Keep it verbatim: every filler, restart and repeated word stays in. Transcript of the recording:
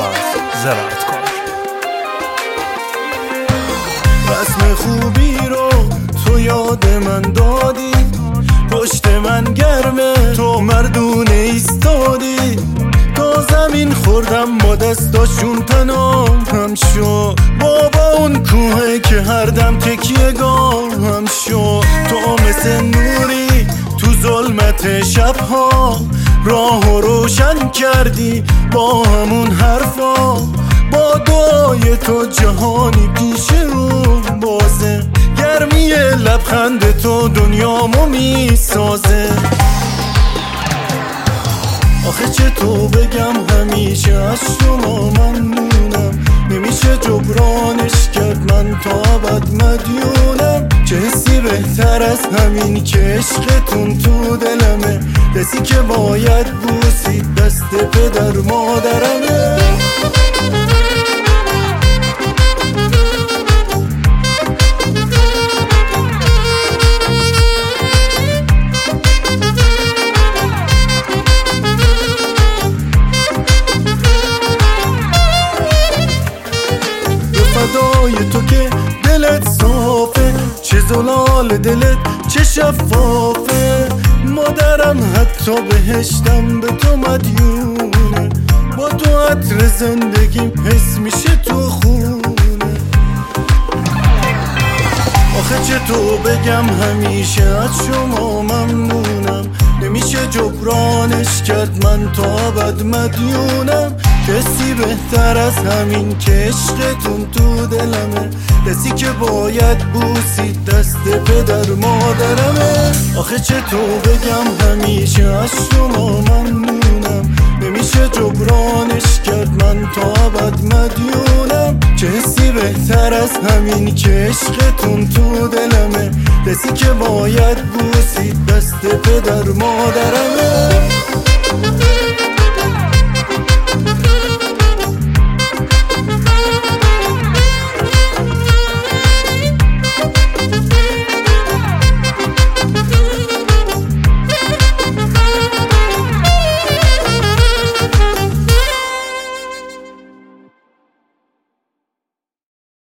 فرهاد زراعتکار. رسم خوبی رو تو یاد من دادی، پشت من گرمه تو مردونه ایستادی، تا زمین خوردم با دستاشون تنام هم شد، بابا اون کوه که هر دم تکیه گاه هم شد. تو مثل نوری تو ظلمت شبها راه روشن کردی با همون حرفا، با دعای تو جهانی پیش رو بازه، گرمی لبخند تو دنیامو میسازه. آخه چطور بگم همیشه از شما ممنونم، نمیشه جبرانش کرد، من تا ابد مدیونم. چه حسی بهتر از همین که عشقتون تو دلمه، دستی که باید بوسید دست پدر مادرمه. فدای تو که دلت صافه، چه زلال دلت چه شفافه، مادرم حتی بهشتم به تو مدیونه، با تو عطر زندگیم حس میشه تو خونه. آخه چطور بگم همیشه از شما ممنونم، نمیشه جبرانش کرد، من تا ابد مدیونم. کسی بهتر از همین که عشقتون تو دلمه، کسی که باید بوسید دست پدر مادرمه. آخه چطور بگم همیشه از شما ممنونم، نمیشه جبرانش کرد، من تا ابد مدیونم. چه حسی بهتر از همین که عشقتون تو دلمه، کسی که باید بوسید دست پدر مادرمه.